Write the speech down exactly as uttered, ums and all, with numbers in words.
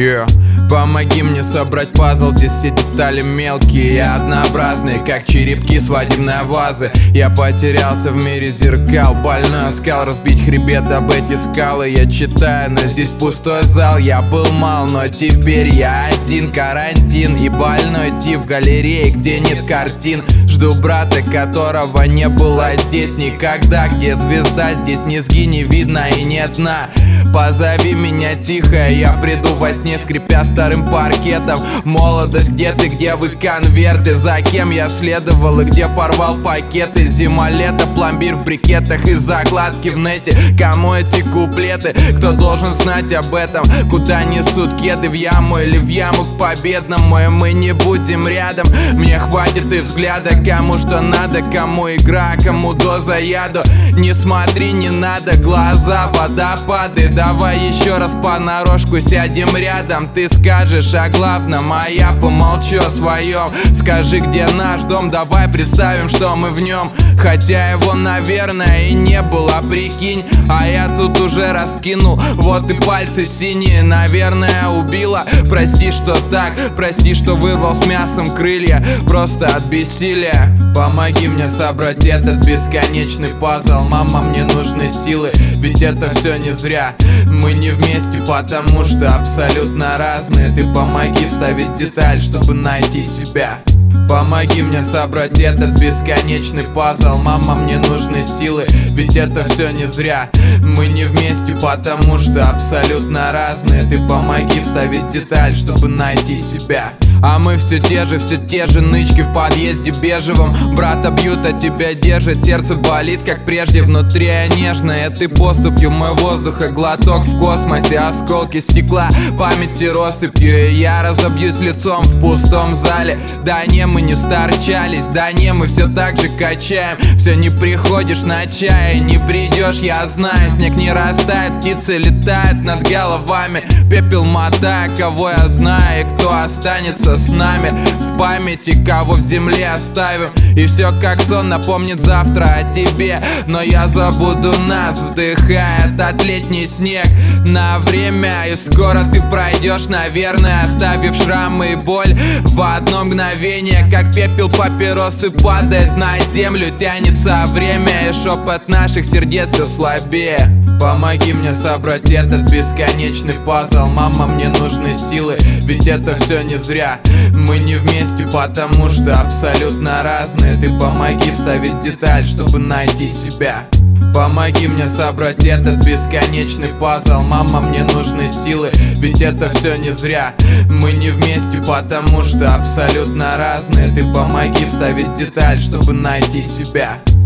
Yeah. Помоги мне собрать пазл, где все детали мелкие и однообразные, как черепки свадебной вазы. Я потерялся в мире зеркал, больной искал разбить хребет об эти скалы. Я читаю, но здесь пустой зал. Я был мал, но теперь я один. Карантин и больной тип в галерее, где нет картин. Жду брата, которого не было здесь никогда. Где звезда, здесь низги не видно и нет дна. Позови меня тихо, я приду во сне, скрипя старым паркетом. Молодость, где ты, где вы конверты? За кем я следовал и где порвал пакеты? Зима-лето, пломбир в брикетах и закладки в нете. Кому эти куплеты? Кто должен знать об этом? Куда несут кеды, в яму или в яму к победному? И мы не будем рядом, мне хватит и взгляда. Кому что надо, кому игра, кому доза яду. Не смотри, не надо, глаза водопады. Давай еще раз понарошку сядем рядом. Ты скажешь о главном, а я помолчу о своем. Скажи, где наш дом, давай представим, что мы в нем. Хотя его, наверное, и не было, прикинь. А я тут уже раскинул, вот и пальцы синие. Наверное, убила, прости, что так. Прости, что вырвал с мясом крылья, просто от бессилия. Помоги мне собрать этот бесконечный пазл. Мама, мне нужны силы, ведь это все не зря. Мы не вместе, потому что абсолютно разные. Ты помоги вставить деталь, чтобы найти себя. Помоги мне собрать этот бесконечный пазл. Мама, мне нужны силы, ведь это все не зря. Мы не вместе, потому что абсолютно разные. Ты помоги вставить деталь, чтобы найти себя. А мы все те же, все те же нычки в подъезде бежевом. Брата бьют, а тебя держит, сердце болит, как прежде. Внутри я нежная, ты поступью мой воздуха. Глоток в космосе, осколки стекла памяти россыпью. И я разобьюсь лицом в пустом зале. Да не, мы не старчались, да не, мы все так же качаем. Все не приходишь на чай, не придешь, я знаю. Снег не растает, птицы летают над головами. Пепел мотая, кого я знаю и кто останется с нами в памяти, кого в земле оставим. И все как сон напомнит завтра о тебе. Но я забуду нас, вдыхая этот летний снег на время. И скоро ты пройдешь, наверное, оставив шрамы и боль в одно мгновение. Как пепел папиросы падает на землю, тянется время, и шепот наших сердец все слабее. Помоги мне собрать этот бесконечный пазл. Мама, мне нужны силы, ведь это все не зря. Мы не вместе, потому что абсолютно разные. Ты помоги вставить деталь, чтобы найти себя. Помоги мне собрать этот бесконечный пазл. Мама, мне нужны силы, ведь это все не зря. Мы не вместе, потому что абсолютно разные. Ты помоги вставить деталь, чтобы найти себя.